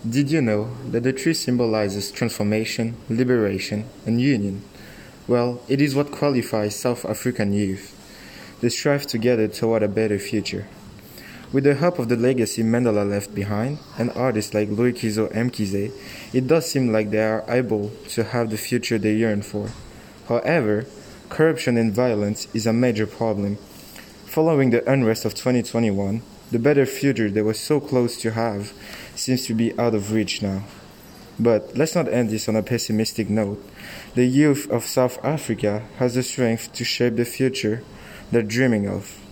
Did you know that the tree symbolizes transformation, liberation, and union? Well, it is what qualifies South African youth. They strive together toward a better future. With the help of the legacy Mandela left behind and artists like Luikizo Mkize, it does seem like they are able to have the future they yearn for. However, corruption and violence is a major problem. Following the unrest of 2021, the better future they were so close to have seems to be out of reach now. But let's not end this on a pessimistic note. The youth of South Africa has the strength to shape the future they're dreaming of.